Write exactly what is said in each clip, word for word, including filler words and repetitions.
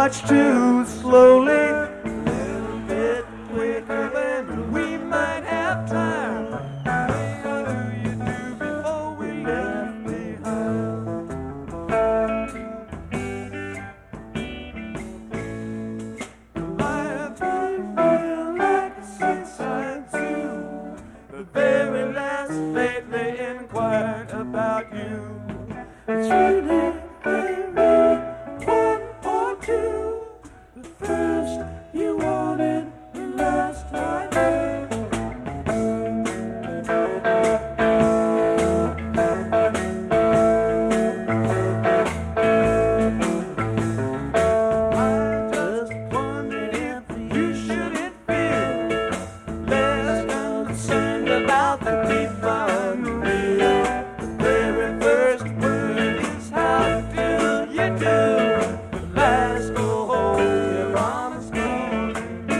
much too slowly, a little bit quicker than we might have time. What do you do before we left behind? Life can feel like a seaside zoo. The very last lately inquired about you. It's really very one or two. The first you wanted, the last I knew. I just wondered if you shouldn't feel less concerned about the deep unreal. The very first word is how do you do? The last go home, your mama's gone.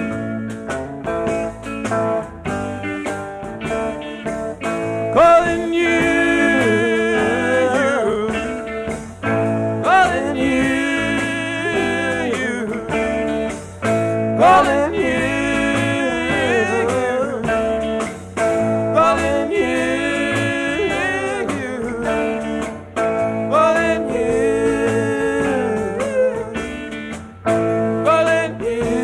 Calling you, calling you, calling you, calling you, calling you, calling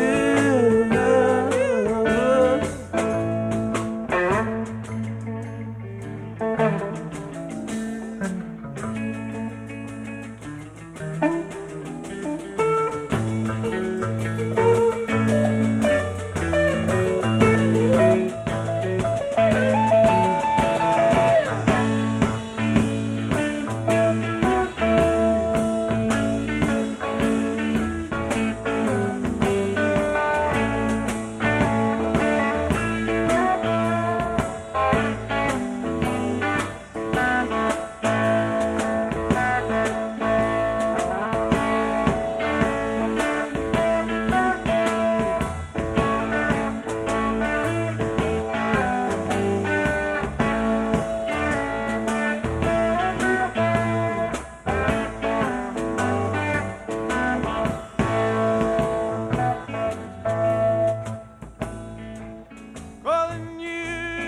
Calling you,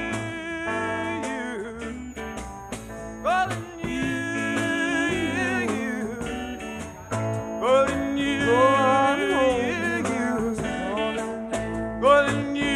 calling you, calling you, calling you, calling you.